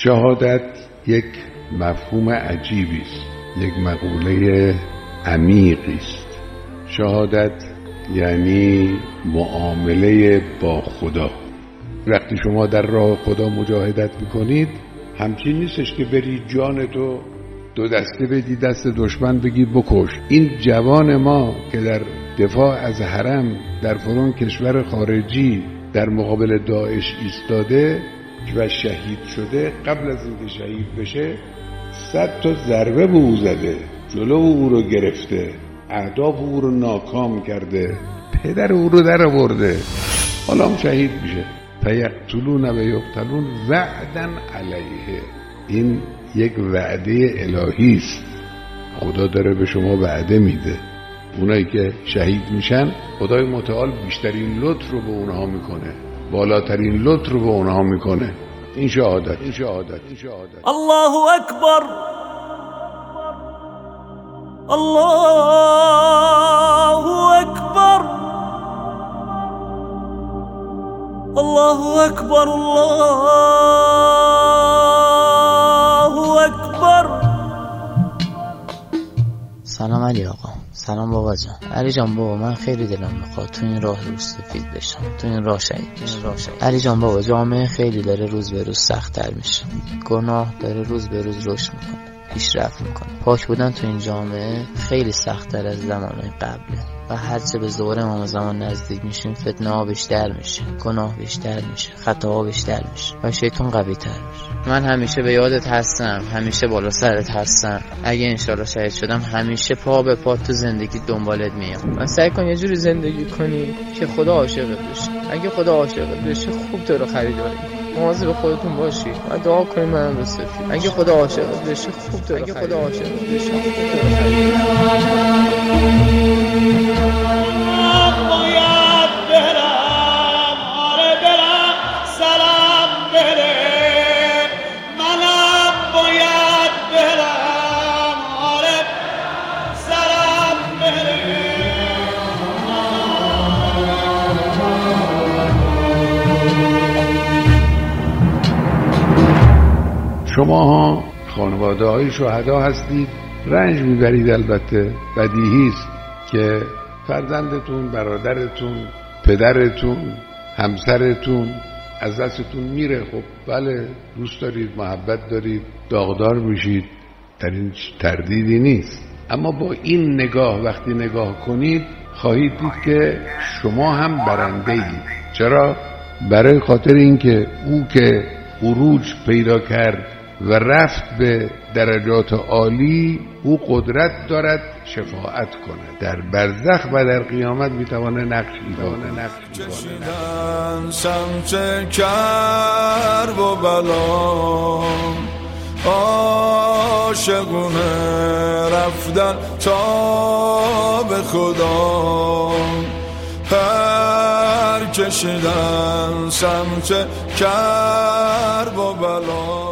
شهادت یک مفهوم عجیبی است، یک مقوله عمیقی است. شهادت یعنی معامله با خدا. وقتی شما در راه خدا مجاهدت میکنید، همچین نیستش که بری جانتو دو دسته بدی دست دشمن بگی بکش. این جوان ما که در دفاع از حرم در فلان کشور خارجی در مقابل داعش ایستاده و شهید شده، قبل از اینکه شهید بشه 100 تا ضربه به او زده، جلو او رو گرفته، اهداف او رو ناکام کرده، پدر او رو در آورده، حالا هم شهید میشه. فیقتلون و یقتلون وعدا علیه. این یک وعده الهی است. خدا داره به شما وعده میده. اونایی که شهید میشن، خدای متعال بیشترین لطف رو به اونها میکنه، بالاترین لطف رو به اونها میکنه. این شهادت. الله اکبر، الله اکبر، الله اکبر، الله اکبر. سلام علی آقا. سلام بابا جان. علی جان بابا، من خیلی دلم میخواد تو این راه روز سفید بشم، تو این راه شهید بشم. علی جان بابا، جامعه خیلی داره روز به روز سخت‌تر میشه، گناه داره روز به روز رشد میکنه، پیشرفت میکنه. پاک بودن تو این جامعه خیلی سخت‌تر از زمانهای قبله و هرچه به ظهور امام زمان نزدیک میشیم فتنه ها بیشتر میشه، گناه بیشتر میشه، خطا ها بیشتر میشه و شیطان قوی تر میشه. من همیشه به یادت هستم، همیشه بالا سرت هستم. اگه انشالله شهید شدم همیشه پا به پا تو زندگی دنبالت میام. و سعی کن یه جوری زندگی کنی که خدا عاشقت بشه. اگه خدا عاشقت بشه خوب تو رو خریداری، مواظب خودتون باشی و دعا کنید منم به سفید. اگه خدا عاشقت بشه خوب تو رو خریداری. شما ها خانواده های شهدا هستید، رنج میبرید. البته بدیهی است که فرزندتون، برادرتون، پدرتون، همسرتون از دستتون میره. خب بله، دوست دارید، محبت دارید، داغدار میشید، در این تردیدی نیست. اما با این نگاه وقتی نگاه کنید خواهید دید که شما هم برنده اید. چرا؟ برای خاطر اینکه او که عروج پیدا کرد و رفت به درجات عالی، او قدرت دارد شفاعت کنه در برزخ و در قیامت میتونه نقش ایفا کشیدن سمت کرب و بلا، عاشقونه رفتن تا به خدا، پر کشیدن سمت کرب و بلا.